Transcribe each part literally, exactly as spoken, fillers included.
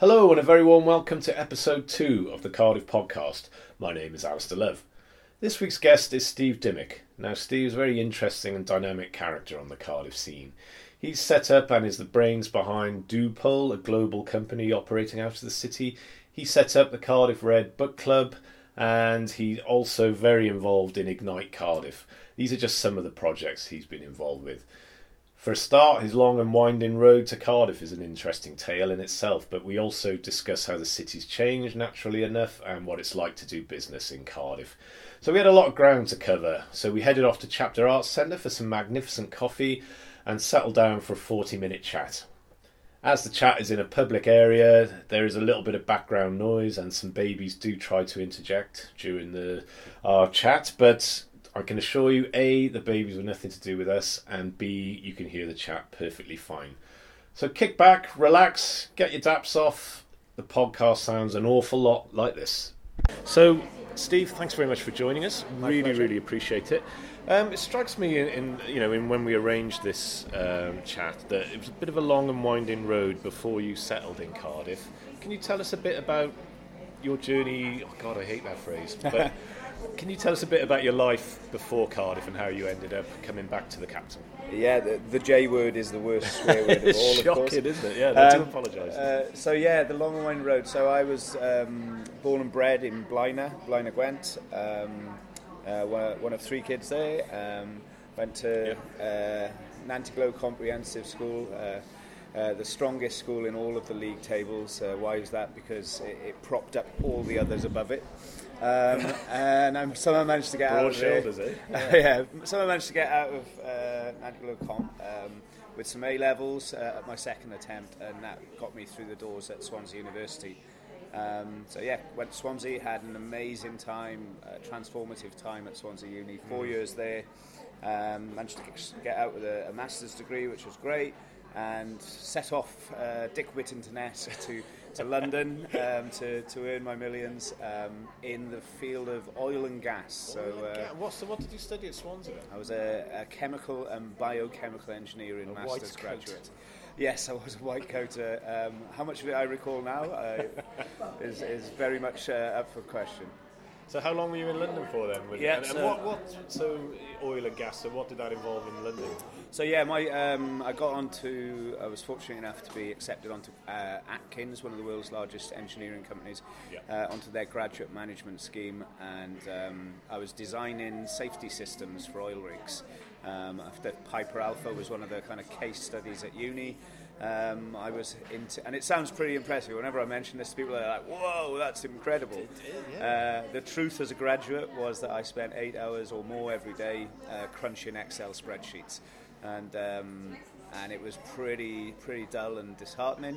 Hello and a very warm welcome to episode two of the Cardiff podcast. My name is Alistair Love. This week's guest is Steve Dimmick. Now Steve's a very interesting and dynamic character on the Cardiff scene. He's set up and is the brains behind Dupole, a global company operating out of the city. He set up the Cardiff Red Book Club and he's also very involved in Ignite Cardiff. These are just some of the projects he's been involved with. For a start, his long and winding road to Cardiff is an interesting tale in itself, but we also discuss how the city's changed naturally enough and what it's like to do business in Cardiff. So we had a lot of ground to cover, so we headed off to Chapter Arts Centre for some magnificent coffee and settled down for a forty minute chat. As the chat is in a public area, there is a little bit of background noise and some babies do try to interject during the our chat, but I can assure you, A, the babies were nothing to do with us, and B, you can hear the chat perfectly fine. So kick back, relax, get your daps off. The podcast sounds an awful lot like this. So, Steve, thanks very much for joining us. My really, pleasure. really appreciate it. Um, it strikes me, in, in you know, in when we arranged this um, chat, that it was a bit of a long and winding road before you settled in Cardiff. Can you tell us a bit about your journey? Oh God, I hate that phrase. But can you tell us a bit about your life before Cardiff and how you ended up coming back to the capital? Yeah, the, the J word is the worst swear word of It's all, of course. shocking, isn't it? Yeah, I do Um, apologise. Uh, so yeah, the Long and Winding Road. So I was um, born and bred in Blaena, Blaena Gwent. Um, uh, one, one of three kids there. Um, went to uh, Nantiglow Comprehensive School, uh, uh, the strongest school in all of the league tables. Uh, why is that? Because it, it propped up all the others above it. Um, and I'm, somehow managed to get Broad out of there. shoulders, eh? Yeah. yeah, somehow managed to get out of uh, Nantiglow Comp um, with some A levels uh, at my second attempt, and that got me through the doors at Swansea University. Um, so yeah, went to Swansea, had an amazing time, uh, transformative time at Swansea Uni. Four mm. years there, um, managed to get out with a, a master's degree, which was great, and set off uh, Dick Whittington-esque to. to London um, to, to earn my millions um, in the field of oil and gas. So, uh, what, so what did you study at Swansea then? I was a, a chemical and biochemical engineering A master's white graduate. coat. Yes, I was a white coater. Um, how much of it I recall now uh, is, is very much uh, up for question. So how long were you in London for then? Was Yeah, it? And, and so- what, what, so oil and gas, so what did that involve in London? So yeah, my um, I got onto. I was fortunate enough to be accepted onto uh, Atkins, one of the world's largest engineering companies, Yeah. uh, onto their graduate management scheme, and um, I was designing safety systems for oil rigs. Um, after Piper Alpha was one of the kind of case studies at uni. Um, I was into, and it sounds pretty impressive. Whenever I mention this, people are like, "Whoa, that's incredible!" Uh, the truth, as a graduate, was that I spent eight hours or more every day uh, crunching Excel spreadsheets. And um, and it was pretty pretty dull and disheartening.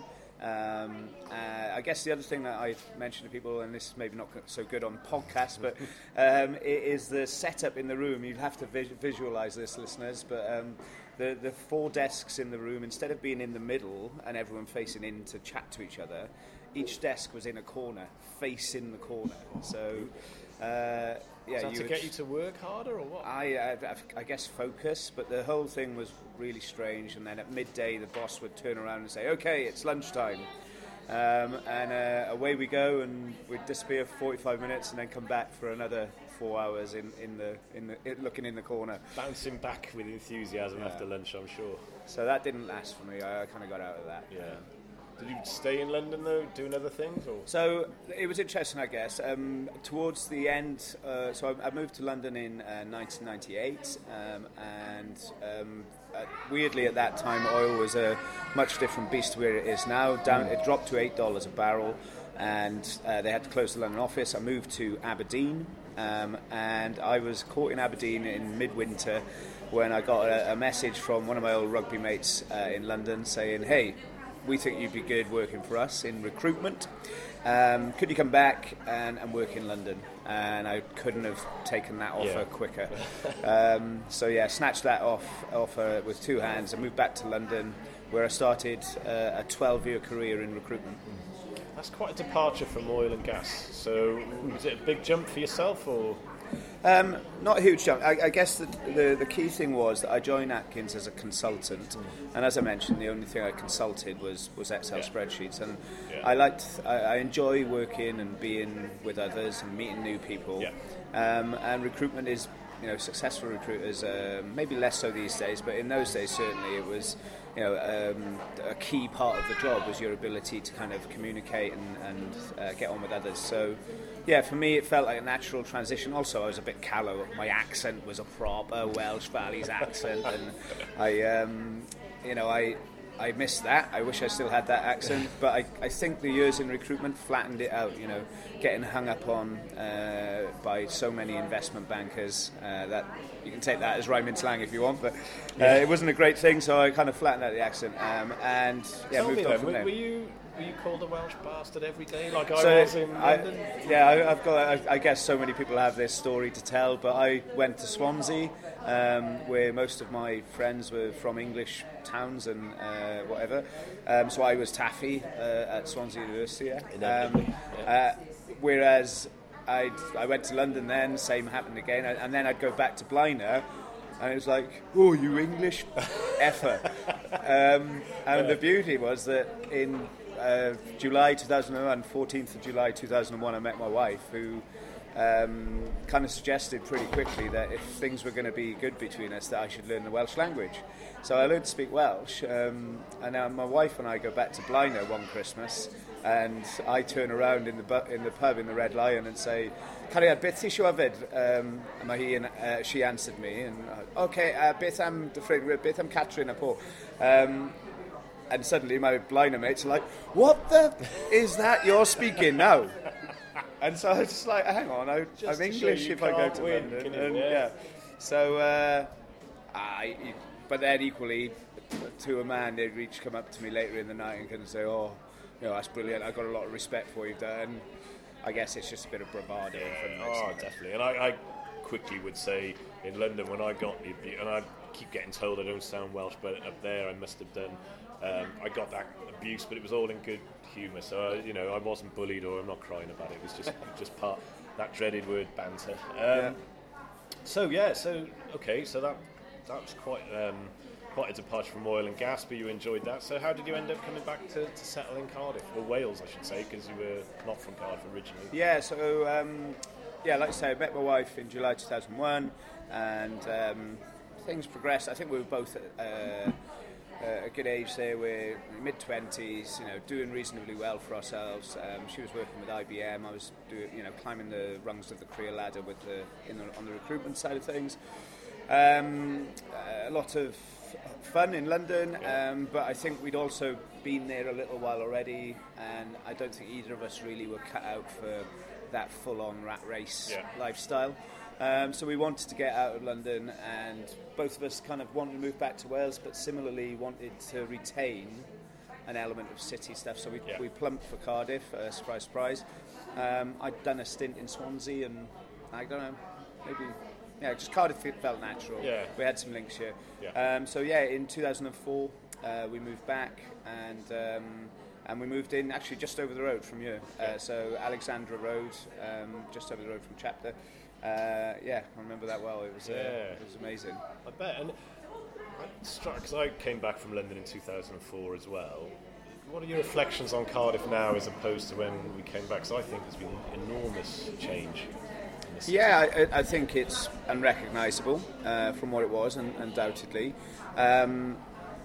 Um, uh, I guess the other thing that I mentioned to people, and this is maybe not so good on podcasts, but um, it is the setup in the room. You'd have to vis- visualise this, listeners, but um, the the four desks in the room, instead of being in the middle and everyone facing in to chat to each other, each desk was in a corner, facing the corner. So. Uh, Yeah, Was that you to would- get you to work harder or what? I, I, I guess focus, but the whole thing was really strange. And then at midday, the boss would turn around and say, "Okay, it's lunchtime," um, and uh, away we go. And we'd disappear for forty-five minutes, and then come back for another four hours in, in the in the in, looking in the corner. Bouncing back with enthusiasm Yeah. after lunch, I'm sure. So that didn't last for me. I, I kind of got out of that. Yeah. Did you stay in London though, doing other things? Or? So it was interesting, I guess. Um, towards the end, uh, so I, I moved to London in uh, nineteen ninety-eight, um, and um, uh, weirdly at that time, oil was a much different beast to where it is now. Down, it dropped to eight dollars a barrel, and uh, they had to close the London office. I moved to Aberdeen, um, and I was caught in Aberdeen in midwinter when I got a, a message from one of my old rugby mates uh, in London saying, "Hey, we think you'd be good working for us in recruitment. Um, could you come back and, and work in London?" And I couldn't have taken that offer Yeah. quicker. um, so yeah, snatched that off offer with two hands and moved back to London, where I started uh, a twelve-year career in recruitment. That's quite a departure from oil and gas. So was it a big jump for yourself or? Um, not a huge jump. I, I guess the, the the key thing was that I joined Atkins as a consultant, mm. and as I mentioned, the only thing I consulted was, was Excel yeah. spreadsheets. And yeah. I liked, I, I enjoy working and being with others and meeting new people. Yeah. Um, and recruitment is, you know, successful recruiters, uh, maybe less so these days, but in those days certainly it was, you know, um, a key part of the job was your ability to kind of communicate and, and uh, get on with others. So, yeah, for me it felt like a natural transition. Also, I was a bit callow. My accent was a proper Welsh Valleys accent, and I, um, you know, I I missed that. I wish I still had that accent, but I, I think the years in recruitment flattened it out, you know, getting hung up on uh, by so many investment bankers uh, that you can take that as rhyming slang if you want, but uh, yeah. it wasn't a great thing, so I kind of flattened out the accent um, and yeah, Tell moved me on then, from were, there. were you were you called a Welsh bastard every day like I so was in I, London? Yeah, I, I've got. I, I guess so many people have this story to tell, but I went to Swansea, um, where most of my friends were from English towns and uh, whatever. Um, so I was Taffy uh, at Swansea University. Yeah. Um, yeah. Uh, whereas I I went to London then, same happened again, and then I'd go back to Blaenau. And it was like, oh, you English effer. Um, and the beauty was that in uh, July two thousand one, fourteenth of July two thousand one, I met my wife, who um, kind of suggested pretty quickly that if things were going to be good between us, that I should learn the Welsh language. So I learned to speak Welsh, um, and now my wife and I go back to Blaenau one Christmas, and I turn around in the bu- in the pub in the Red Lion and say, Cariad, beth ti isio yfed? Um, a mae hi, uh, she answered me, and uh, okay, uh, beth am dy ffrind, beth am Catrin a po. Um, and suddenly my Blaenau mates are like, what the is that you're speaking now? And so I was just like, hang on, I, I'm English if I go to win, London. you, and, yeah. yeah. So, uh, I, but then equally, to a man, they'd reach come up to me later in the night and kind of say, oh, you know, that's brilliant, I've got a lot of respect for what you've done. I guess it's just a bit of bravado. Yeah, oh, definitely. And I, I quickly would say in London when I got the abuse, and I keep getting told I don't sound Welsh, but up there I must have done. Um, I got that abuse, but it was all in good humour. So I, you know, I wasn't bullied, or I'm not crying about it. It was just just part that dreaded word banter. Um, yeah. So yeah, so okay, so that that was quite. Um, Quite a departure from oil and gas, but you enjoyed that. So how did you end up coming back to, to settle in Cardiff, or Wales I should say, because you were not from Cardiff originally? Yeah, so um, yeah, like I say, I met my wife in July two thousand one, and um, things progressed. I think we were both at uh, a good age there. We're mid twenties, you know, doing reasonably well for ourselves. Um, she was working with I B M. I was doing, you know, climbing the rungs of the career ladder with the in the, on the recruitment side of things. Um, a lot of fun in London, um, but I think we'd also been there a little while already, and I don't think either of us really were cut out for that full-on rat race yeah. lifestyle. Um, so we wanted to get out of London, and both of us kind of wanted to move back to Wales, but similarly wanted to retain an element of city stuff. So we, yeah. we plumped for Cardiff, uh, surprise, surprise. Um, I'd done a stint in Swansea, and I don't know, maybe... Yeah, just Cardiff felt natural. Yeah. We had some links here. Yeah. Um, so yeah, in two thousand four, uh, we moved back, and um, and we moved in actually just over the road from here. Uh, yeah. So Alexandra Road, um, just over the road from Chapter. Uh, yeah, I remember that well. It was yeah. uh, it was amazing. I bet. And I struck because I came back from London in two thousand four as well. What are your reflections on Cardiff now as opposed to when we came back? Because I think there's been enormous change. Yeah, I, I think it's unrecognisable uh, from what it was, un- undoubtedly. Um,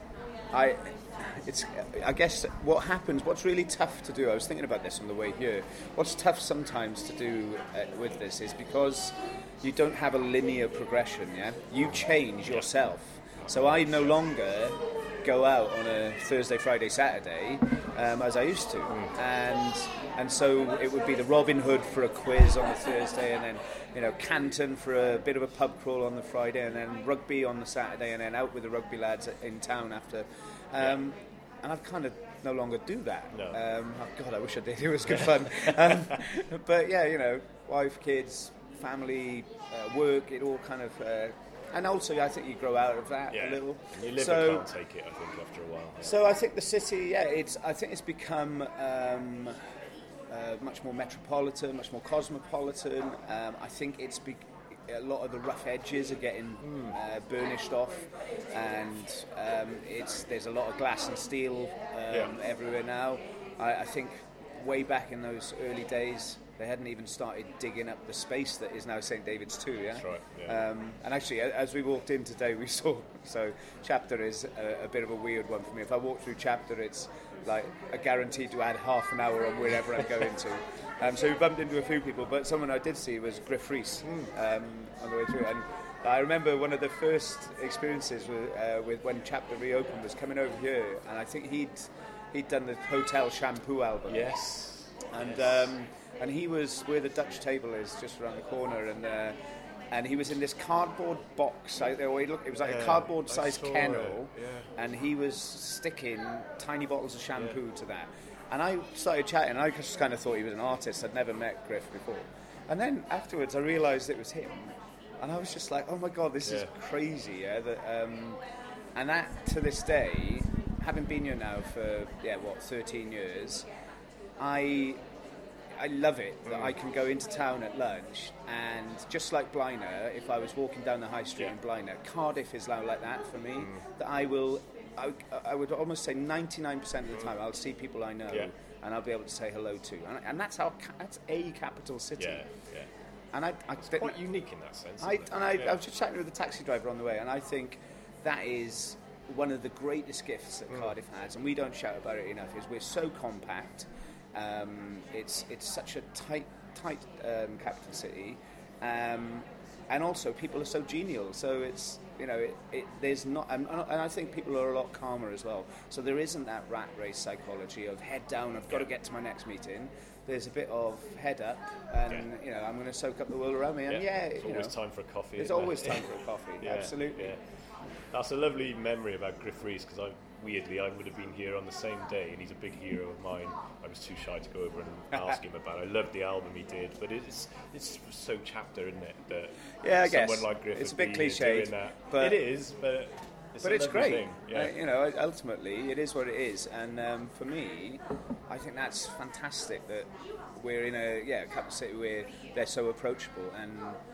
I, it's, I guess what happens, what's really tough to do, I was thinking about this on the way here, what's tough sometimes to do uh, with this is because you don't have a linear progression, yeah? You change yourself. So I no longer go out on a Thursday, Friday, Saturday um, as I used to. Mm. And and so it would be the Robin Hood for a quiz on the Thursday, and then, you know, Canton for a bit of a pub crawl on the Friday, and then rugby on the Saturday, and then out with the rugby lads in town after. Um, yeah. And I kind of no longer do that. No. Um, oh God, I wish I did. It was good fun. um, but yeah, you know, wife, kids, family, uh, work, it all kind of... Uh, And also, I think you grow out of that yeah. a little. You live so, and can't take it, I think, after a while. Yeah. So I think the city, yeah, it's. I think it's become um, uh, much more metropolitan, much more cosmopolitan. Um, I think it's be- a lot of the rough edges are getting mm. uh, burnished off, and um, it's there's a lot of glass and steel um, yeah. everywhere now. I, I think way back in those early days, they hadn't even started digging up the space that is now Saint David's two, yeah? That's right, yeah. Um, and actually, as we walked in today, we saw, so Chapter is a, a bit of a weird one for me. If I walk through Chapter, it's like a guaranteed to add half an hour on wherever I'm going to. Um, so we bumped into a few people, but someone I did see was Griff Rhys mm. um, on the way through. And I remember one of the first experiences with, uh, with when Chapter reopened was coming over here, and I think he'd he'd done the Hotel Shampoo album. Yes. And yes. Um, and he was where the Dutch table is, just around the corner, and uh, and he was in this cardboard box. I, it was like yeah, a cardboard-sized kennel, yeah. and he was sticking tiny bottles of shampoo yeah. to that. And I started chatting, and I just kind of thought he was an artist. I'd never met Griff before. And then afterwards, I realised it was him. And I was just like, oh my God, this yeah. is crazy. Yeah? That, um, and that, to this day, having been here now for, yeah, what, thirteen years, I... I love it that mm. I can go into town at lunch, and just like Blaenau, if I was walking down the high street yeah. in Blaenau, Cardiff is now like that for me, mm. that I will, I, I would almost say ninety-nine percent of the time I'll see people I know yeah. and I'll be able to say hello to, and, and that's how, that's a capital city. Yeah, yeah. And I, I it's quite unique in that sense. I, isn't and it? I, yeah. I was just chatting with the taxi driver on the way, and I think that is one of the greatest gifts that mm. Cardiff has, and we don't shout about it enough, is we're so compact. Um, it's it's such a tight tight um, capital city, um, and also people are so genial. So it's you know it, it, there's not, and, and I think people are a lot calmer as well. So there isn't that rat race psychology of head down. I've got to get to my next meeting. There's a bit of head up, and yeah. you know I'm going to soak up the world around me. And yeah, yeah you always know, time for a coffee. There's always time for a coffee. yeah, Absolutely. Yeah. That's a lovely memory about Griff Rhys, because I weirdly I would have been here on the same day, and he's a big hero of mine. I was too shy to go over and ask him about it. I loved the album he did, but it's it's so Chapter, isn't it? That yeah, I someone guess like Griff it's a bit cliched, but it is. But it's but it's great. Thing. Yeah. Uh, you know, ultimately, it is what it is, and um, for me, I think that's fantastic that we're in a yeah a capital city where they're so approachable, and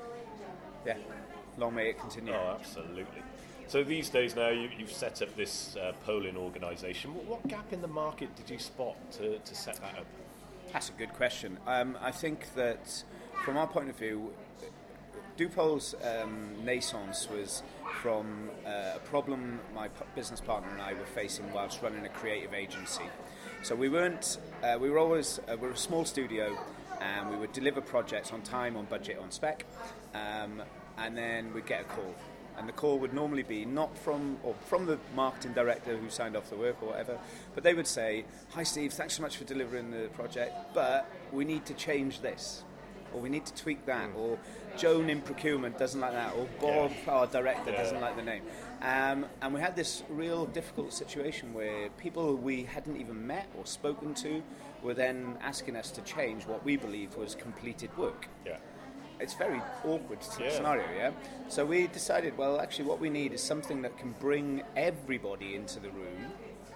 yeah, long may it continue. Oh, absolutely. So these days now, you, you've set up this uh, polling organisation. What, what gap in the market did you spot to, to set that up? That's a good question. Um, I think that, from our point of view, Dupol's um, naissance was from uh, a problem my p- business partner and I were facing whilst running a creative agency. So we weren't, uh, we were always, uh, we were a small studio, and we would deliver projects on time, on budget, on spec, um, and then we'd get a call. And the call would normally be not from or from the marketing director who signed off the work or whatever, but they would say, "Hi Steve, thanks so much for delivering the project, but we need to change this, or we need to tweak that, mm. or Joan in procurement doesn't like that, or Bob, yeah. our director, yeah. doesn't like the name." Um, and we had this real difficult situation where people we hadn't even met or spoken to were then asking us to change what we believed was completed work. Yeah. It's a very awkward yeah. scenario, yeah? So we decided, well, actually what we need is something that can bring everybody into the room,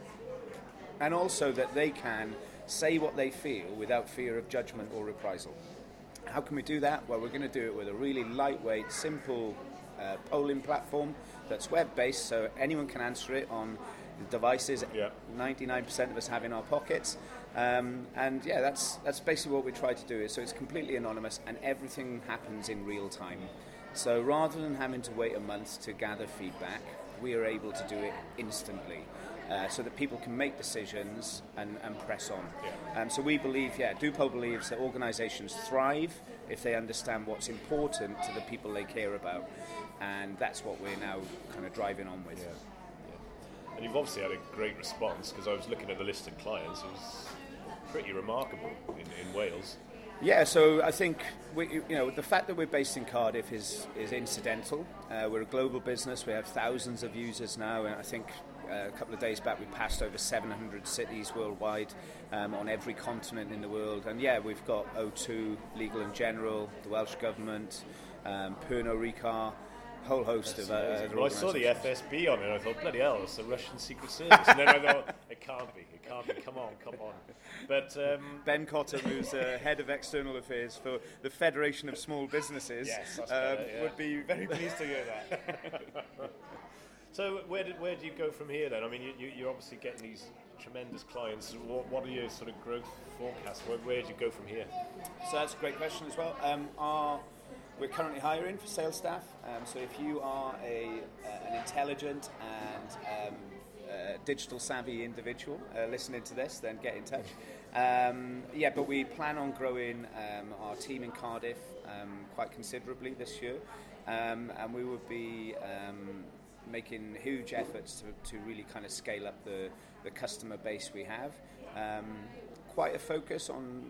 and also that they can say what they feel without fear of judgment or reprisal. How can we do that? Well, we're going to do it with a really lightweight, simple uh, polling platform that's web-based, so anyone can answer it on devices yeah. ninety-nine percent of us have in our pockets. Um, and yeah, that's that's basically what we try to do. Is so it's completely anonymous, and everything happens in real time. So rather than having to wait a month to gather feedback, we are able to do it instantly, uh, so that people can make decisions and, and press on. Yeah. Um, so we believe, yeah, Dupol believes that organisations thrive if they understand what's important to the people they care about, and that's what we're now kind of driving on with. Yeah. Yeah. And you've obviously had a great response, because I was looking at the list of clients. It was pretty remarkable in, in Wales. Yeah, so I think we, you know the fact that we're based in Cardiff is is incidental. Uh, we're a global business. We have thousands of users now, and I think uh, a couple of days back we passed over seven hundred cities worldwide, um, on every continent in the world. And yeah, we've got O two, Legal and General, the Welsh Government, um, Pernod Ricard, whole host That's of uh, other well, I saw the organisations. F S B on it, and I thought, bloody hell, it's the Russian Secret Service. And then I thought, it can't be, it can't be, come on, come on. But um, Ben Cotter, who's uh, head of external affairs for the Federation of Small Businesses, Yes, that's um, better, yeah. would be very pleased to hear that. so where did where do you go from here then? I mean, you, you, you're obviously getting these tremendous clients. What, what are your sort of growth forecasts? Where, where do you go from here? So that's a great question as well. Um, our, we're currently hiring for sales staff. Um, so if you are a uh, an intelligent and um, uh, digital savvy individual uh, listening to this, then get in touch. Um, yeah, but we plan on growing um, our team in Cardiff um, quite considerably this year, um, and we would be um, making huge efforts to, to really kind of scale up the, the customer base we have. Um, quite a focus on,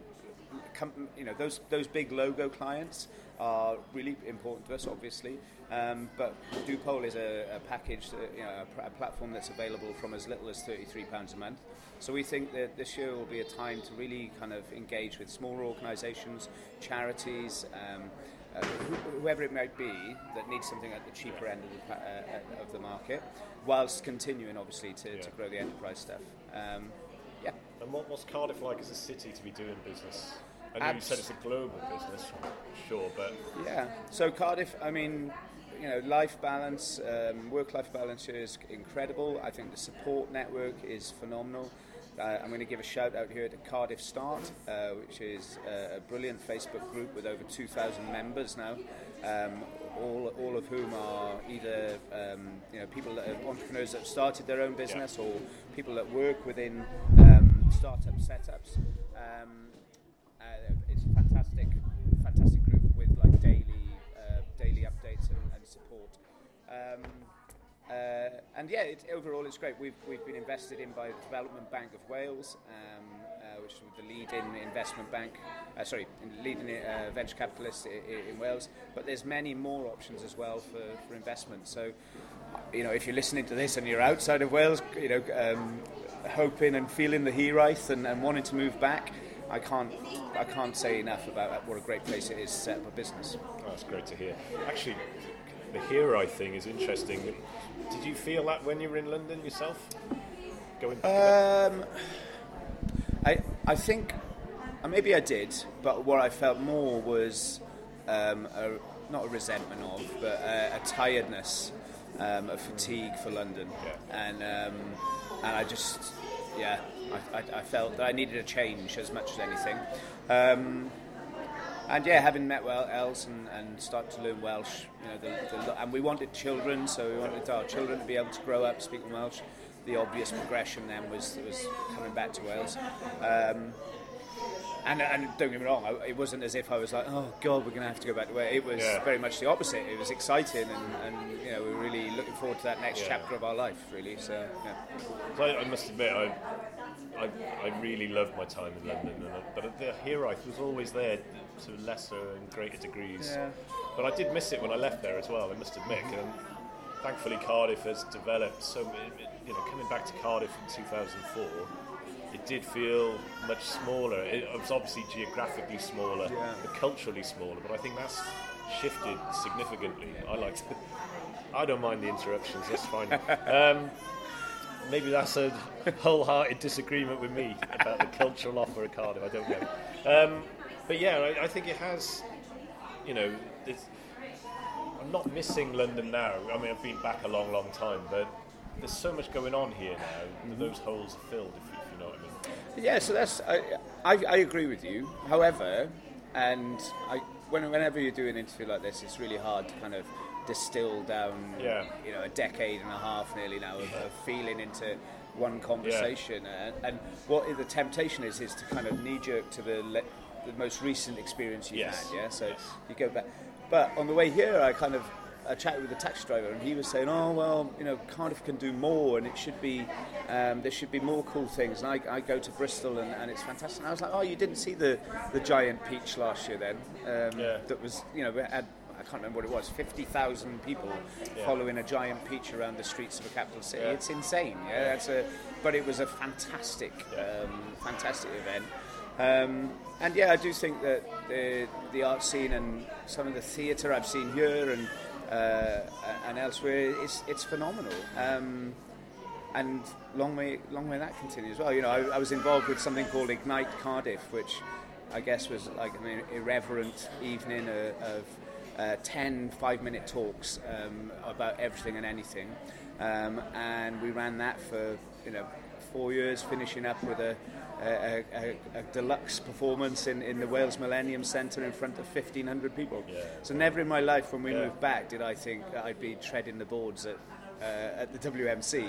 you know, those those big logo clients are really important to us, obviously. Um, but Dupole is a, a package, that, you know, a, a platform that's available from as little as thirty-three pounds a month. So we think that this year will be a time to really kind of engage with smaller organisations, charities, um, uh, wh- whoever it might be that needs something at the cheaper end of the, uh, of the market, whilst continuing obviously to, Yeah. to grow the enterprise stuff. Um, yeah. And what, what's Cardiff like as a city to be doing business? I know Abs- you said it's a global business, sure, but Yeah. So Cardiff, I mean, you know, life balance, um, work-life balance here is incredible. I think the support network is phenomenal. Uh, I'm going to give a shout out here to Cardiff Start, uh, which is uh, a brilliant Facebook group with over two thousand members now, um, all all of whom are either um, you know people that are entrepreneurs that have started their own business, yeah. or people that work within um, startup setups. Um, uh, it's a fantastic, fantastic group with like daily uh, daily updates and, and support. Um, Uh, and yeah, it, overall it's great. We've we've been invested in by the Development Bank of Wales, um, uh, which is the leading investment bank, uh, sorry, leading uh, venture capitalist in, in Wales. But there's many more options as well for, for investment. So, you know, if you're listening to this and you're outside of Wales, you know, um, hoping and feeling the Hiraeth and, and wanting to move back, I can't I can't say enough about what a great place it is to set up a business. Oh, that's great to hear. Actually, the Hiraeth thing is interesting. Did you feel that when you were in London yourself? Going um, I I think uh, maybe I did, but what I felt more was um, a, not a resentment of, but a, a tiredness, um, a fatigue for London, yeah. and um, and I just yeah I, I, I felt that I needed a change as much as anything. Um, And yeah, having met well Els and, and started to learn Welsh, you know, the, the, and we wanted children, so we wanted our children to be able to grow up speaking Welsh. The obvious progression then was was coming back to Wales. Um, and, and don't get me wrong, I, it wasn't as if I was like, oh God, we're going to have to go back to Wales. It was yeah. very much the opposite. It was exciting, and, and you know, we were really looking forward to that next yeah. chapter of our life, really. So, yeah. So I, I must admit, I, I I really loved my time in London, and I, but the Hiraeth was always there to lesser and greater degrees. Yeah. But I did miss it when I left there as well, I must admit. And thankfully, Cardiff has developed so. You know, coming back to Cardiff in two thousand four, it did feel much smaller. It was obviously geographically smaller, yeah. but culturally smaller. But I think that's shifted significantly. I like. To, I don't mind the interruptions. That's fine. Um, Maybe that's a wholehearted disagreement with me about the cultural offer at Cardiff. I don't know. Um, but yeah, I, I think it has, you know, it's, I'm not missing London now. I mean, I've been back a long, long time, but there's so much going on here now that those holes are filled, if you, if you know what I mean. Yeah, so that's, I, I, I agree with you. However, and I, when, whenever you do an interview like this, it's really hard to kind of distill down, yeah. you know, a decade and a half nearly now of, of feeling into one conversation. Yeah. And, and what the temptation is is to kind of knee-jerk to the le- the most recent experience you've yes. had. Yeah, so yes. you go back. But on the way here, I kind of I chatted with the taxi driver, and he was saying, "Oh well, you know, Cardiff can do more, and it should be um, there should be more cool things." And I, I go to Bristol, and, and it's fantastic. And I was like, "Oh, you didn't see the, the giant peach last year, then? Um, yeah. That was, you know, had." I can't remember what it was, fifty thousand people yeah. following a giant peach around the streets of a capital city. Yeah. It's insane, yeah. yeah. That's a, but it was a fantastic, yeah. um, fantastic event. Um, and yeah, I do think that the the art scene and some of the theatre I've seen here, and uh, and elsewhere, it's it's phenomenal. Um, and long may long may that continue as well. You know, I, I was involved with something called Ignite Cardiff, which I guess was like an irreverent evening of, of uh, ten five-minute talks um, about everything and anything, um, and we ran that for you know four years, finishing up with a a, a, a deluxe performance in, in the Wales Millennium Centre in front of fifteen hundred people. Yeah. So never in my life when we yeah. moved back did I think that I'd be treading the boards at uh, at the W M C.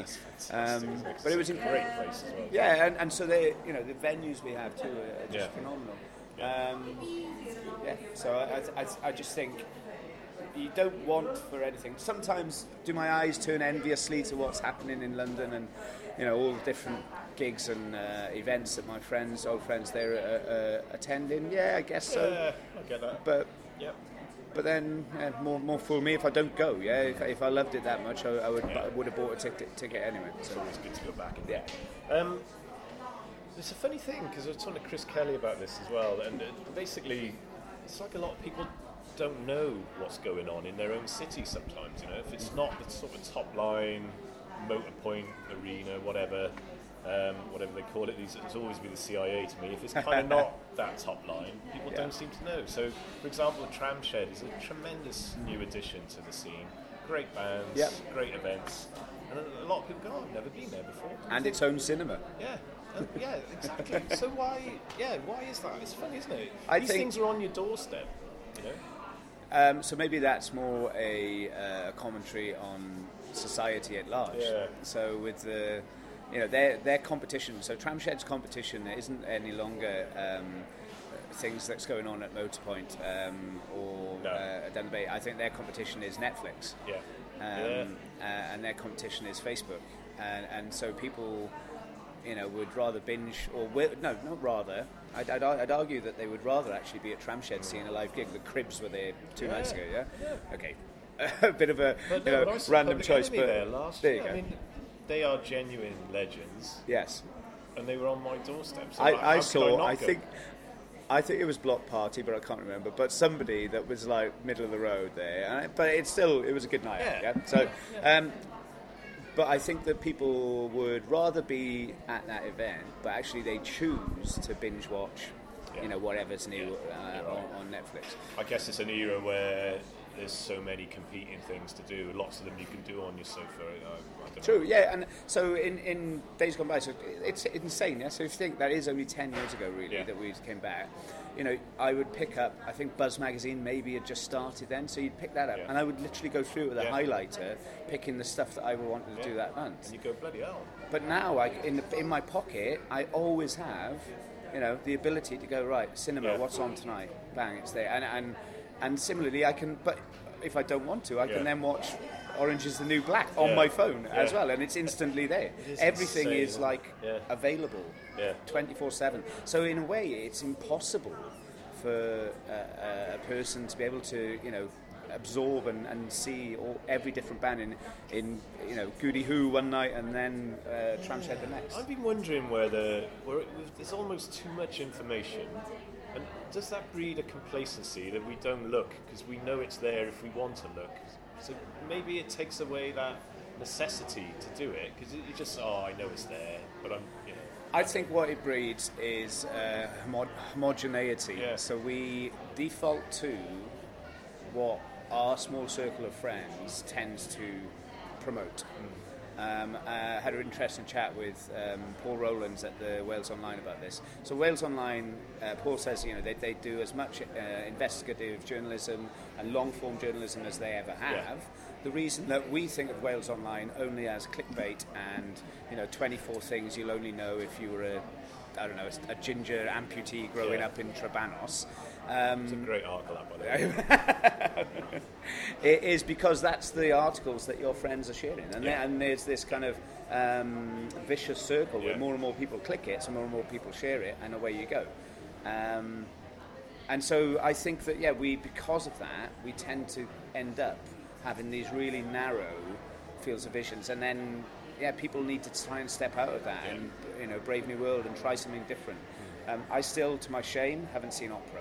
Um, but it was a great place as well. Yeah, and, and so they, you know, the venues we have too are just yeah. phenomenal. Um, yeah, so I, I, I just think you don't want for anything. Sometimes do my eyes turn enviously to what's happening in London and, you know, all the different gigs and uh, events that my friends, old friends there are uh, attending? Yeah, I guess so. Yeah, I get that. But yep. but then yeah, more more fool me if I don't go. Yeah, if, if I loved it that much, I, I would yeah. I would have bought a ticket ticket anyway. So it's always good to go back. And yeah. Um, it's a funny thing because I was talking to Chris Kelly about this as well, and it, basically, it's like a lot of people don't know what's going on in their own city sometimes. You know, if it's not the sort of top line, Motorpoint Arena, whatever, um, whatever they call it, these it's always be the C I A to me. If it's kind of not that top line, people yeah. don't seem to know. So, for example, Tramshed is a tremendous new addition to the scene. Great bands, yep. great events, and a lot of people go, oh, I've never been there before. And its own cinema. Yeah. Uh, yeah, exactly. So why? Yeah, why is that? It's funny, isn't it? I These think, things are on your doorstep, you know. Um, so maybe that's more a uh, commentary on society at large. Yeah. So with the, you know, their their competition. So Tramshed's competition isn't any longer um, things that's going on at Motorpoint um, or no. uh, down the bay. I think their competition is Netflix. Yeah. Um, yeah. Uh, and their competition is Facebook, and and so people, you know, would rather binge or wi- no, not rather. I'd, I'd, I'd argue that they would rather actually be at Tramshed seeing a live gig. The Cribs were there two yeah. nights ago. Yeah. yeah. Okay. A bit of a but you no, know, but random Public choice, Enemy but there last there you year. go. I mean, they are genuine legends. Yes. And they were on my doorstep. So I, like, I how saw. could I, not I go? think. I think it was Block Party, but I can't remember. But somebody that was like middle of the road there. And I, but it's still it was a good night. Yeah. yeah? So. Yeah. Um, But I think that people would rather be at that event, but actually they choose to binge watch, yeah. you know, whatever's new yeah. uh, right. on, on Netflix. I guess it's an era where there's so many competing things to do. Lots of them you can do on your sofa. I, I don't True, know. yeah, and so in, in days gone by, so it's insane. Yeah, so if you think that is only ten years ago, really, yeah. that we came back. You know, I would pick up. I think Buzz magazine maybe had just started then, so you'd pick that up, yeah. and I would literally go through it with a yeah. highlighter, picking the stuff that I wanted to yeah. do that month. And you go, bloody hell. But now, I, in the, in my pocket, I always have, you know, the ability to go right cinema. Yeah. What's on tonight? Bang, it's there. And and and similarly, I can. But if I don't want to, I yeah. can then watch Orange Is the New Black on yeah. my phone yeah. as well, and it's instantly there. It is Everything insane, is like yeah. available, yeah. twenty-four seven. So in a way, it's impossible for a, a person to be able to, you know, absorb and, and see all, every different band in, in, you know, Goody Who one night and then uh, Tramshed the next. I've been wondering whether where there's almost too much information, and does that breed a complacency that we don't look because we know it's there if we want to look? So maybe it takes away that necessity to do it because you just, oh, I know it's there, but I'm, you know. I think what it breeds is uh, homo- homogeneity. Yeah. So we default to what our small circle of friends tends to promote. Mm. Um, I had an interesting chat with um, Paul Rowlands at the Wales Online about this. So Wales Online, uh, Paul says, you know, they, they do as much uh, investigative journalism and long-form journalism as they ever have. Yeah. The reason that we think of Wales Online only as clickbait and, you know, twenty-four things you'll only know if you were a, I don't know, a, a ginger amputee growing yeah. up in Trebanos. Um, it's a great article, that, by the way. It is because that's the articles that your friends are sharing, and, yeah. there, and there's this kind of um, vicious circle yeah. where more and more people click it, so more and more people share it, and away you go. Um, and so I think that yeah, we because of that we tend to end up having these really narrow fields of visions, and then yeah, people need to try and step out of that yeah. and you know brave new world and try something different. Mm. Um, I still, to my shame, haven't seen opera.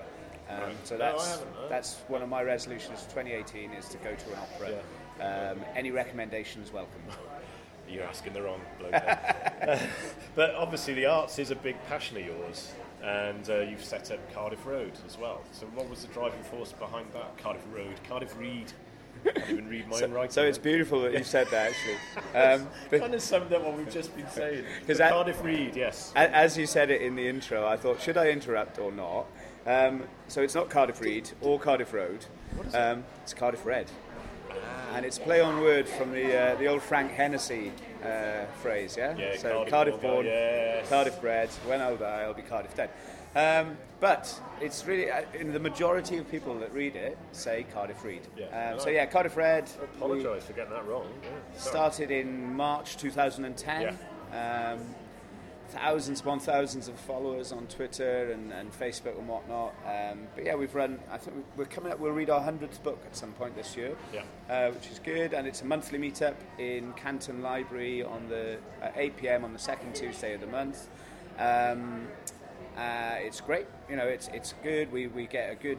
Um, right. So No, I that's haven't, no. that's one of my resolutions for twenty eighteen is to go to an opera. Yeah. Um, any recommendations welcome. You're asking the wrong bloke there. uh, but obviously the arts is a big passion of yours, and uh, you've set up Cardiff Road as well. So what was the driving force behind that? Cardiff Road, Cardiff Read. I can't even read my So, own writing. so it's beautiful that you said that, actually. Um, but kind of summed up what we've just been saying. 'Cause So that- Cardiff Read, yes. a- as you said it in the intro, I thought, should I interrupt or not? Um, so it's not Cardiff Read or Cardiff Road. What is um, It's Cardiff Red. And it's a play on word from the uh, the old Frank Hennessy uh, phrase, yeah? Yeah, so Cardiff Cardiff born, born, yes. Cardiff bred, when I'll die, I'll be Cardiff dead. Um, but it's really, uh, in the majority of people that read it say Cardiff Read. Yeah. Um, so yeah, Cardiff Red. I apologise for getting that wrong. Yeah, sorry. Started in March two thousand ten. Um, thousands upon thousands of followers on Twitter and, and Facebook and whatnot. Um, but yeah, we've run, I think we're coming up, we'll read our hundredth book at some point this year, Yeah. uh, which is good. And it's a monthly meetup in Canton Library on the at eight p.m. on the second Tuesday of the month. Um, uh, it's great, you know, it's it's good. We, we get a good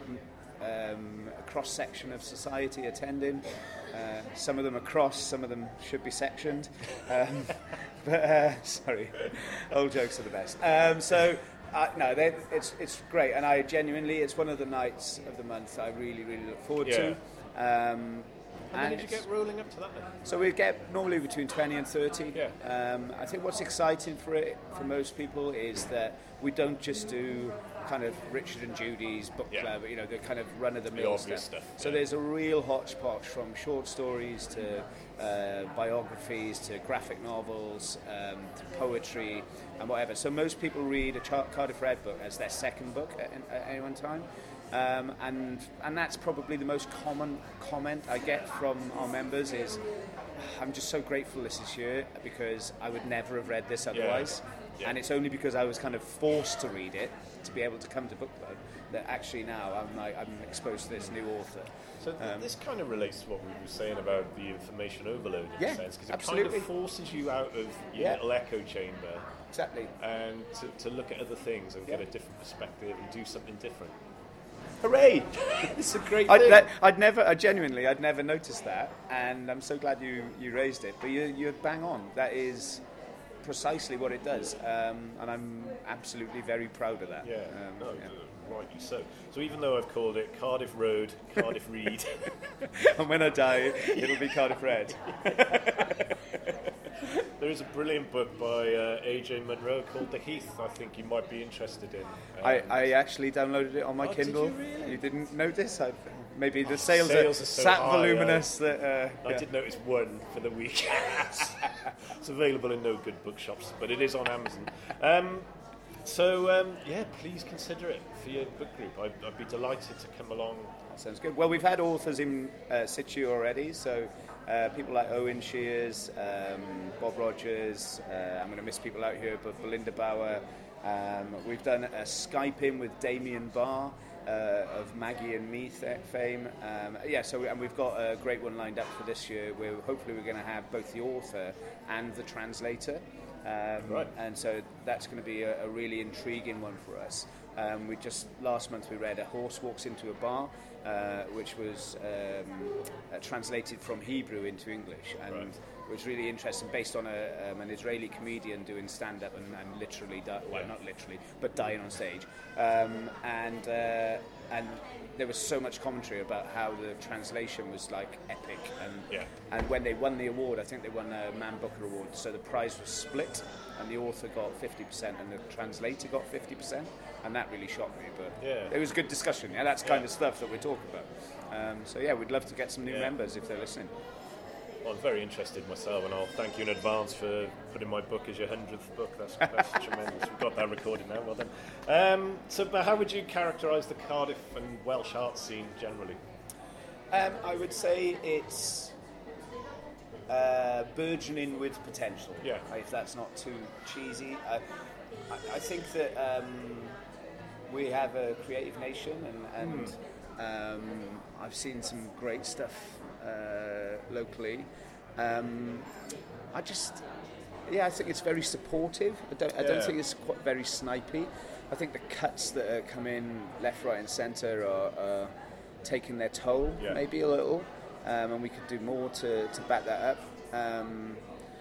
um, cross section of society attending. Uh, some of them are cross, some of them should be sectioned. Um, but uh, sorry, old jokes are the best. Um, so uh, no, they, it's it's great, and I genuinely, it's one of the nights of the month I really really look forward Yeah. to. Um, How many and did you get rolling up to that then? so we get normally between twenty and thirty. Yeah. Um, I think what's exciting for it for most people is that we don't just do kind of Richard and Judy's book Yeah. club, you know, the kind of run of the The mill obvious stuff. stuff, So yeah. there's a real hodgepodge from short stories to uh, biographies to graphic novels um, to poetry and whatever. So most people read a Char- Cardiff Red book as their second book at, at any one time. Um, and and that's probably the most common comment I get from our members is, I'm just so grateful this is here because I would never have read this otherwise. Yeah. And it's only because I was kind of forced to read it to be able to come to book club that actually now I'm like I'm exposed to this new author. So th- Um, this kind of relates to what we were saying about the information overload in Yeah, a sense, because it absolutely. kind of forces you out of your Yeah. little echo chamber Exactly. and to, to look at other things and get Yeah. a different perspective and do something different. Hooray! It's a great I'd, thing. that, I'd never, I genuinely, I'd never noticed that, and I'm so glad you, you raised it. But you, you're bang on. That is precisely what it does, um, and I'm absolutely very proud of that. Yeah, Um, no, yeah. uh, rightly so. So even though I've called it Cardiff Road, Cardiff Read, And when I die, it'll be Cardiff Red. there is a brilliant book by uh, A J Munro called The Heath. I think you might be interested in. Um, I, I actually downloaded it on my Oh, did Kindle. you really? didn't notice? I, maybe the Oh, sales, sales are, are so sat high, voluminous that. Uh, I yeah. did notice one for the week. It's available in no good bookshops, but it is on Amazon. Um, so, um, yeah, please consider it for your book group. I'd, I'd be delighted to come along. Sounds good. Well, we've had authors in uh, situ already, so uh, people like Owen Shears, um, Bob Rogers, uh, I'm going to miss people out here, but Belinda Bauer. Um, we've done a Skype in with Damien Barr uh, of Maggie and Me th- fame. Um, yeah, so we, and we've got a great one lined up for this year where hopefully we're going to have both the author and the translator. Um, Right. And so that's going to be a, a really intriguing one for us. Um, we just last month we read A Horse Walks Into a Bar, uh, which was um, uh, translated from Hebrew into English, and Right. it was really interesting, based on a, um, an Israeli comedian doing stand-up and, and literally, di- well, Yeah. not literally, but dying on stage. Um, and uh, and there was so much commentary about how the translation was like epic, and Yeah. and when they won the award, I think they won a Man Booker Award, so the prize was split, and the author got fifty percent and the translator got fifty percent, and that really shocked me, but Yeah. it was a good discussion. Yeah, that's the kind Yeah. of stuff that we're talking about. Um, so yeah, we'd love to get some new Yeah. members if they're listening. Well, I'm very interested myself, and I'll thank you in advance for putting my book as your hundredth book. That's, that's tremendous. We've got that recorded now. Well done. Um, so, but how would you characterise the Cardiff and Welsh art scene generally? Um, I would say it's uh, burgeoning with potential. Yeah. If that's not too cheesy. I, I, I think that um, we have a creative nation, and, and Hmm. um, I've seen some great stuff uh, locally. Um, I just, yeah, I think it's very supportive. I don't, I don't Yeah. think it's quite very snipey. I think the cuts that are come in left, right, and centre are, are taking their toll, yeah. maybe a little, um, and we could do more to, to back that up. Um,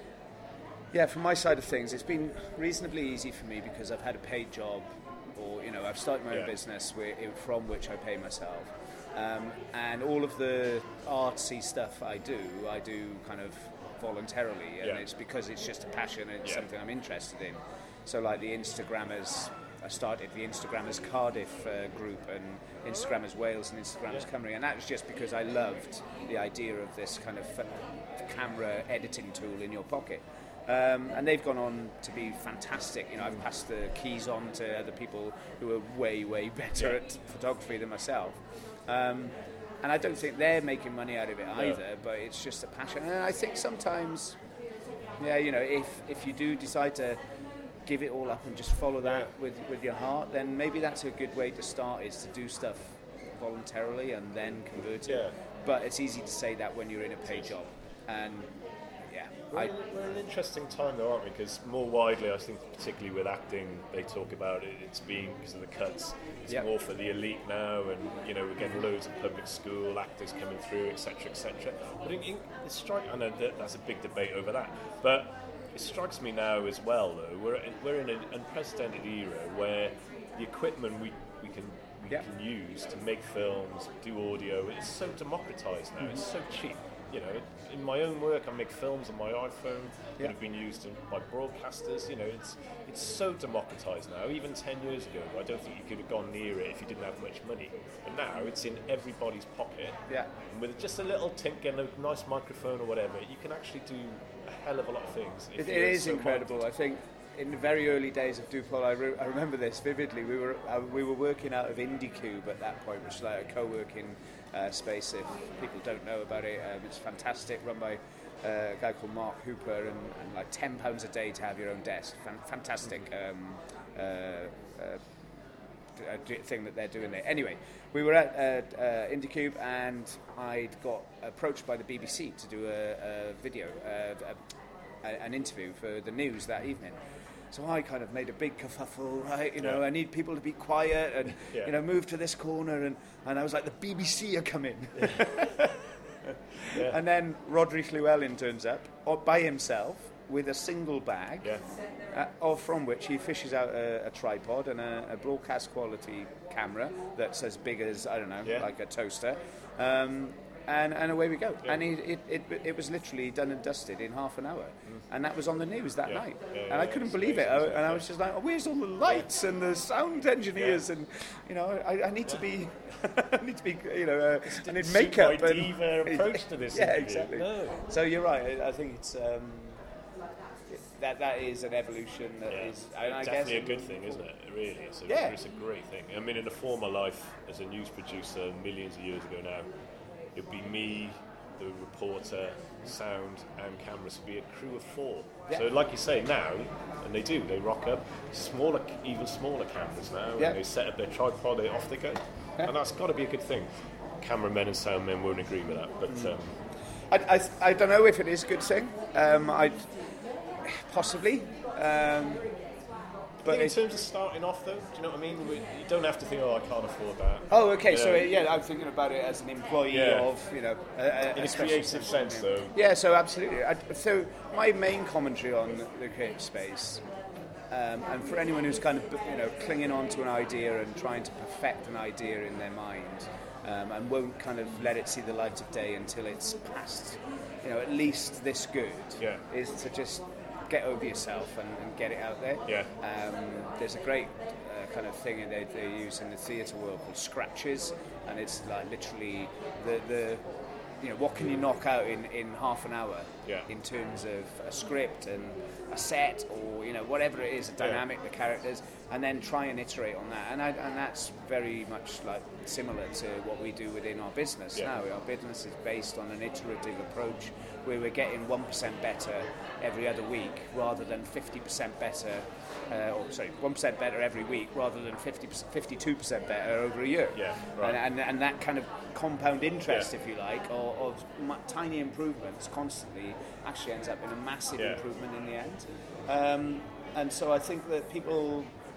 yeah, from my side of things, it's been reasonably easy for me because I've had a paid job, or you know, I've started my yeah. own business where, from which I pay myself, um, and all of the artsy stuff I do, I do kind of voluntarily, and yeah. it's because it's just a passion and it's yeah. something I'm interested in. So, like the Instagrammers. I started the Instagrammers Cardiff uh, group and Instagrammers Wales and Instagrammers yeah. Cymru, and that was just because I loved the idea of this kind of f- camera editing tool in your pocket. Um, and they've gone on to be fantastic. You know, I've passed the keys on to other people who are way, way better yeah. at photography than myself. Um, and I don't think they're making money out of it either, no. but it's just a passion. And I think sometimes, yeah, you know, if if you do decide to give it all up and just follow that with, with your heart, then maybe that's a good way to start, is to do stuff voluntarily and then convert it. Yeah. But it's easy to say that when you're in a paid job. And yeah. We're, I, in, we're in an interesting time though, aren't we? Because more widely, I think, particularly with acting, they talk about it, it's been because of the cuts. It's yep. more for the elite now, and you know, we're getting loads of public school actors coming through, et cetera, et cetera. But in, in, it strike, I know that that's a big debate over that, but it strikes me now as well, though, we're in, we're in an unprecedented era where the equipment we, we can we yep. can use to make films, do audio, it's so democratized now, mm-hmm. it's so cheap. You know, in my own work, I make films on my iPhone that yeah. have been used in, by broadcasters. You know, it's it's so democratized now. Even ten years ago, I don't think you could have gone near it if you didn't have much money. But now it's in everybody's pocket. Yeah. And with just a little tink and a nice microphone or whatever, you can actually do a hell of a lot of things. It, it is so incredible. Minded. I think in the very early days of Dupol, I, re- I remember this vividly. We were uh, we were working out of IndieCube at that point, which is like a co-working uh, space. If people don't know about it, um, it's fantastic, run by uh, a guy called Mark Hooper, and, and like ten pounds a day to have your own desk. Fan- fantastic um, uh, uh, thing that they're doing there. Anyway, we were at uh, uh, IndieCube, and I'd got approached by the B B C to do a, a video, uh, a, an interview for the news that evening. So I kind of made a big kerfuffle, right? You know, yeah. I need people to be quiet and, yeah. you know, move to this corner. And, and I was like, the B B C are coming. Yeah. yeah. And then Rodri Llewellyn turns up by himself with a single bag, yeah. uh, or from which he fishes out a, a tripod and a, a broadcast quality camera that's as big as, I don't know, yeah. like a toaster. Um, And, and away we go. Yeah. And it, it, it, it was literally done and dusted in half an hour. Mm. And that was on the news that yeah. night. Yeah, yeah, and I yeah, couldn't it's believe it. amazing, I, and I was just like, oh, where's all the lights and the sound engineers? Yeah. And, you know, I, I need to be, I need to be, you know, uh, I need Suit makeup. my and diva approach to this Yeah, interview. exactly. No. So you're right. I, I think it's, um, that that is an evolution that yeah. is, and I definitely guess a good thing, isn't it? Really, it's a, yeah. it's a great thing. I mean, in a former life as a news producer, millions of years ago now, it'd be me, the reporter, sound and cameras would be a crew of four. Yeah. So like you say now, and they do, they rock up smaller, even smaller cameras now, yeah. and they set up their tripod, they off they go. Yeah. And that's got to be a good thing. Cameramen and soundmen won't agree with that, but mm. um, I, I, I don't know if it is a good thing. Um, I possibly. Um, But in terms of starting off, though, do you know what I mean? You don't have to think, oh, I can't afford that. Oh, okay. You so know, yeah, I'm thinking about it as an employee yeah. of, you know, a, a, in a, a creative sense, though. Yeah. So absolutely. I, so my main commentary on the creative space, um, and for anyone who's kind of, you know, clinging on to an idea and trying to perfect an idea in their mind, um, and won't kind of let it see the light of day until it's past, you know, at least this good, yeah. is to just get over yourself and, and get it out there. Yeah. Um, there's a great uh, kind of thing they, they use in the theatre world called scratches, and it's like literally the, the you know, what can you knock out in, in half an hour yeah. in terms of a script and a set, or you know, whatever it is, a dynamic, yeah. the characters, and then try and iterate on that. And I, and that's very much like similar to what we do within our business yeah. now. Our business is based on an iterative approach where we're getting one percent better every other week rather than fifty percent better, uh, or sorry, one percent better every week rather than fifty percent, fifty-two percent better over a year. Yeah, right. And, and, and that kind of compound interest, yeah. if you like, or of m- tiny improvements constantly actually ends up in a massive yeah. improvement in the end. Um, and so I think that people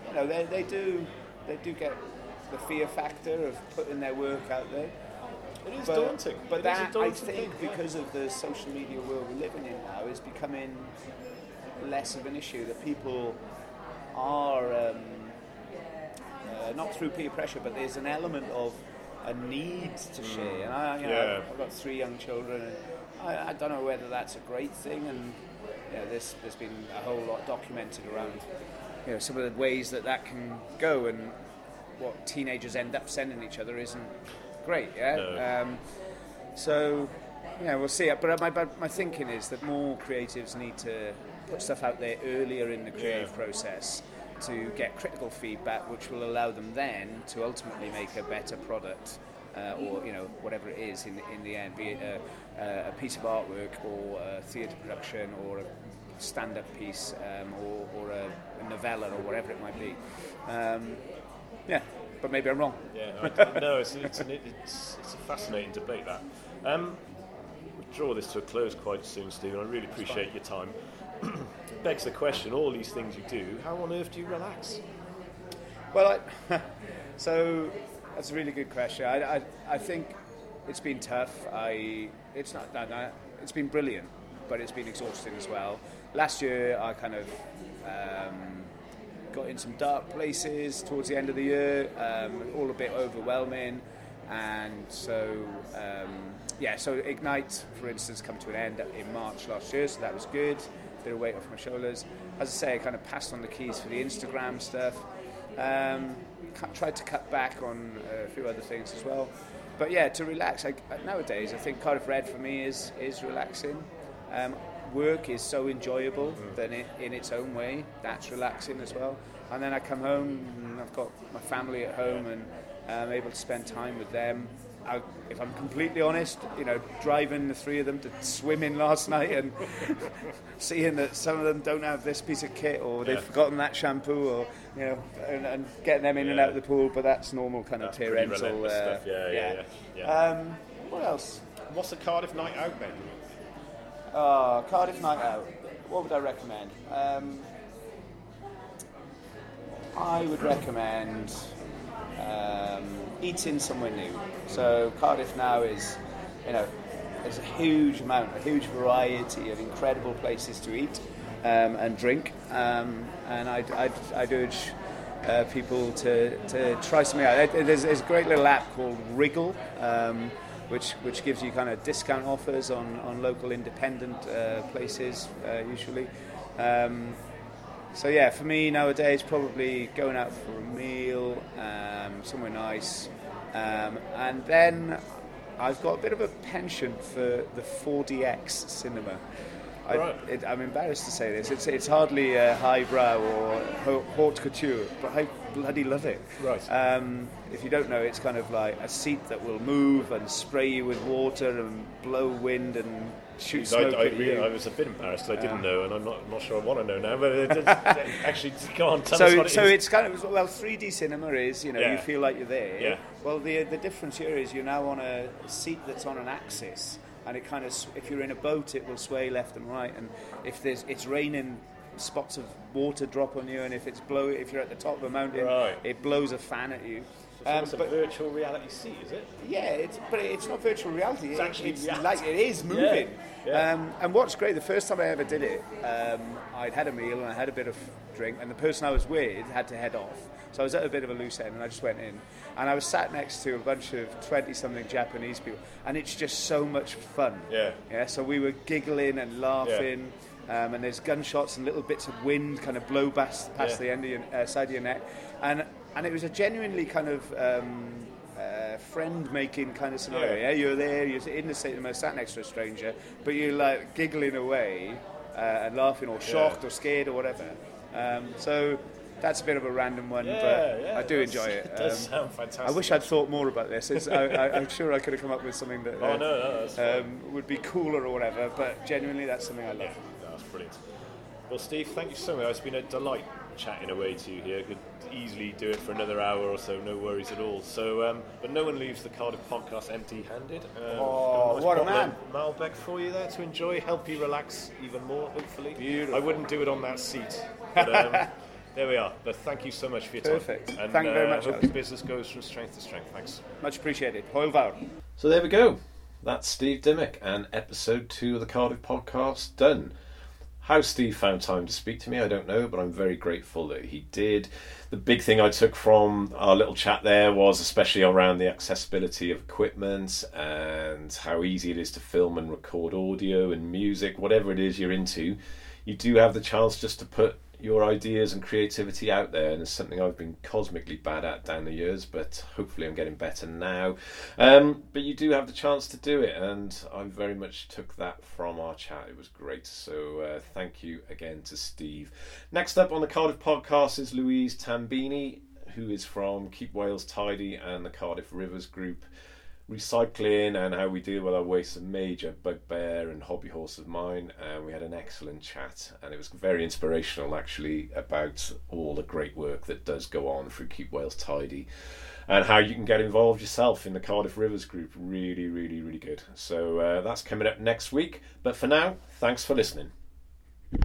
you know, they they do they do get the fear factor of putting their work out there. It is but, daunting. But it that, daunting I think, thing, yeah. because of the social media world we're living in now, is becoming less of an issue. That people are, um, uh, not through peer pressure, but there's an element of a need to mm. share. And I, you know, yeah. I've, I've got three young children, and I, I don't know whether that's a great thing. And you know, there's, there's been a whole lot documented around, you know, some of the ways that that can go, and what teenagers end up sending each other isn't great, yeah. No. Um, so, yeah, we'll see. But my my thinking is that more creatives need to put stuff out there earlier in the creative yeah. process to get critical feedback, which will allow them then to ultimately make a better product, uh, or you know whatever it is in in the end, be it a, a piece of artwork or a theatre production or a stand-up piece um, or, or a, a novella or whatever it might be. Um, yeah. But maybe I'm wrong. Yeah, I, no, it's, it's, an, it's, it's a fascinating debate, that. Um, we'll draw this to a close quite soon, Stephen. I really appreciate your time. Begs the question, all these things you do, how on earth do you relax? Well, I, so that's a really good question. I, I, I think it's been tough. I it's not, no, no, it's been brilliant, but it's been exhausting as well. Last year, I kind of... Um, got in some dark places towards the end of the year, um, all a bit overwhelming, and so um, yeah, so Ignite, for instance, come to an end in March last year, so that was good, bit of weight off my shoulders. As I say, I kind of passed on the keys for the Instagram stuff, um, tried to cut back on a few other things as well, but yeah, to relax, I, nowadays I think Cardiff Red for me is, is relaxing. Um, work is so enjoyable mm. that it, in its own way, that's relaxing as well. And then I come home and I've got my family at home and I'm able to spend time with them. I, if I'm completely honest, you know, driving the three of them to swimming last night and seeing that some of them don't have this piece of kit or they've yeah. forgotten that shampoo, or you know, and, and getting them in yeah. and out of the pool, but that's normal kind that's of parental uh, stuff. Yeah, yeah, yeah. yeah, yeah. Um, what else? What's the Cardiff night out then? Uh, Cardiff night out. What would I recommend? Um, I would recommend um, eating somewhere new. So Cardiff now is, you know, there's a huge amount, a huge variety of incredible places to eat um, and drink. Um, and I'd, I'd, I'd urge uh, people to, to try something out. There's, there's a great little app called Wriggle. Um, Which which gives you kind of discount offers on, on local independent uh, places uh, usually. Um, so yeah, for me nowadays probably going out for a meal, um, somewhere nice, um, and then I've got a bit of a penchant for the four D X cinema. I, right. it, I'm embarrassed to say this. It's it's hardly uh, highbrow or haute couture, but I bloody love it. Right. Um, if you don't know, it's kind of like a seat that will move and spray you with water and blow wind and shoot smoke I, I, at you. I was a bit embarrassed. I didn't uh, know, and I'm not not sure I want to know now. But it, it, actually, go on, tell so, us what it so is. it's kind of well, three D cinema is, you know, yeah. you feel like you're there. Yeah. Well, the the difference here is you're now on a seat that's on an axis. And it kind of, if you're in a boat, it will sway left and right. And if there's, it's raining, spots of water drop on you. And if it's blow, if you're at the top of a mountain, right. it blows a fan at you. So it's um, a virtual reality seat, is it? Yeah, it's, but it's not virtual reality. It's it, actually it's reality. like it is moving. Yeah. Yeah. Um, and what's great, the first time I ever did it, um, I'd had a meal and I had a bit of drink, and the person I was with had to head off. So I was at a bit of a loose end, and I just went in. And I was sat next to a bunch of twenty-something Japanese people, and it's just so much fun. Yeah. Yeah. So we were giggling and laughing, yeah. um, and there's gunshots and little bits of wind kind of blow past, past yeah. the end of your, uh, side of your neck, and and it was a genuinely kind of um, uh, friend-making kind of scenario. Yeah. yeah. You're there, you're in the cinema, sat next to a stranger, but you're like giggling away uh, and laughing, or shocked, yeah. or scared, or whatever. Um, so. That's a bit of a random one, yeah, but yeah, I do enjoy it. It does um, sound fantastic. I wish I'd thought more about this. It's, I, I, I'm sure I could have come up with something that uh, oh, no, no, that's um, would be cooler or whatever, but genuinely that's something I love. Yeah, that's brilliant. Well, Steve, thank you so much. It's been a delight chatting away to you here. Could easily do it for another hour or so, no worries at all. So, um, but no one leaves the Cardiff podcast empty-handed. Um, oh, nice what a man! Malbec for you there to enjoy, help you relax even more, hopefully. Beautiful. I wouldn't do it on that seat. But, um, There we are. But thank you so much for your Perfect. time. And, Thank you very uh, much, I hope Alistair. your business goes from strength to strength. Thanks. Much appreciated. Hwyl fawr. So there we go. That's Steve Dimmick and episode two of the Cardiff podcast done. How Steve found time to speak to me, I don't know, but I'm very grateful that he did. The big thing I took from our little chat there was especially around the accessibility of equipment and how easy it is to film and record audio and music, whatever it is you're into. You do have the chance just to put your ideas and creativity out there, and it's something I've been cosmically bad at down the years, but hopefully I'm getting better now. Um, but you do have the chance to do it, and I very much took that from our chat. It was great. So uh, thank you again to Steve. Next up on the Cardiff podcast is Louise Tambini, who is from Keep Wales Tidy and the Cardiff Rivers Group. Recycling and how we deal with our waste, a major bugbear and hobby horse of mine, and we had an excellent chat, and it was very inspirational actually about all the great work that does go on through Keep Wales Tidy and how you can get involved yourself in the Cardiff Rivers Group. Really, really, really good. So uh, that's coming up next week, but for now, thanks for listening.